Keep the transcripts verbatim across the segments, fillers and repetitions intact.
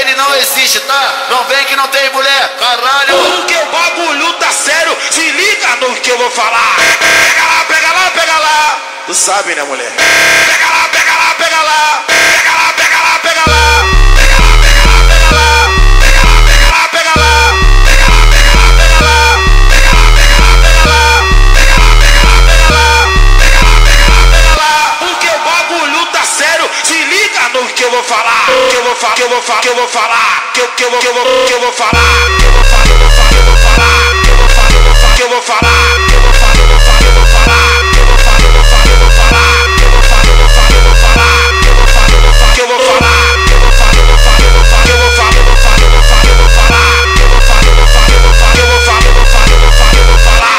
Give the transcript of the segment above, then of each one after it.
ele não existe, tá? Não vem que não tem mulher, caralho. Porque o bagulho tá sério, se liga no que eu vou falar. Pega lá, pega lá, pega lá. Tu sabe, né, mulher? Pega lá, pega lá, pega lá. Pega lá, pega lá, pega lá. Pega lá, pega lá, pega lá. Pega lá, pega lá, pega lá. Pega lá, pega lá, pega lá. Pega lá, pega lá, pega lá. Pega lá, pega lá, pega lá. Pega lá, pega lá. Porque o bagulho tá sério, se liga no que eu vou falar. Que eu vou falar, que eu vou falar, que eu vou falar. Que eu que eu vou, que eu vou, que eu vou falar. Que eu vou falar, que eu vou falar, que eu vou falar. Que eu vou falar, que eu vou falar, que eu vou falar. Que eu vou falar, que eu vou falar, que eu vou falar. Que eu vou falar, que eu vou falar, que eu vou falar. Que eu vou falar, que eu vou falar, que eu vou falar. Que eu vou falar, que eu vou falar, que eu vou falar. Que eu vou falar, que eu vou falar, que eu vou falar. Que eu vou falar, que eu vou falar, que eu vou falar. Que eu vou falar, que eu vou falar, que eu vou falar. Que eu vou falar, que eu vou falar, que eu vou falar. Que eu vou falar, que eu vou falar.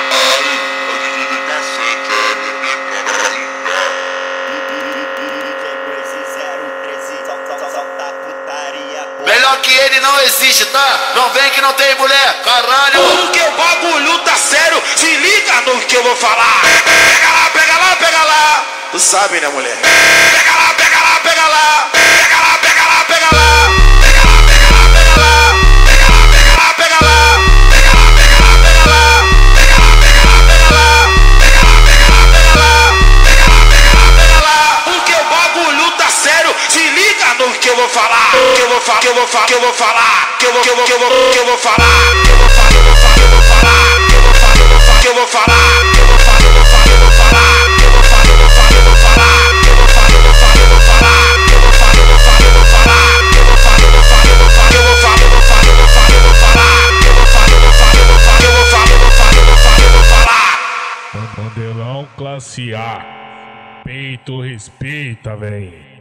Melhor que ele não existe, tá? Não vem que não tem mulher, caralho. Porque o bagulho tá sério, se liga no que eu vou falar. Pega lá, pega lá, pega lá. Tu sabe, né, mulher? Pega lá, pega lá, pega lá. Pega lá, pega lá, pega lá. Pega lá, pega lá, pega lá. Pega lá, pega lá, pega lá. Pega lá, pega lá, pega lá. Pega lá, pega lá, pega lá. Pega lá, pega lá, pega lá. Pega lá, pega lá, pega lá. Porque o bagulho tá sério, se liga no que eu vou falar. Que eu vou falar, que eu vou falar, que eu vou falar. Que eu vou, que eu vou, que eu vou, que eu vou falar. Que eu vou falar, que eu vou falar, que eu vou falar. Que eu vou falar, que eu vou falar, que eu vou falar. Que eu vou falar, que eu vou falar, que eu vou falar. Que eu vou falar, que eu vou falar, que eu vou falar. Que eu vou falar, que eu vou falar, que eu vou falar. Que eu vou falar, que eu vou falar, que eu vou falar. Que eu vou falar, que eu vou falar, que eu vou falar. Que eu vou falar, que eu vou falar, que eu vou falar. Que eu vou falar, que eu vou falar, que eu vou falar. Que eu vou falar, que eu vou falar, que eu vou falar. Que eu vou falar, que eu vou falar. Mandelão classe A. Peito respeita, véi.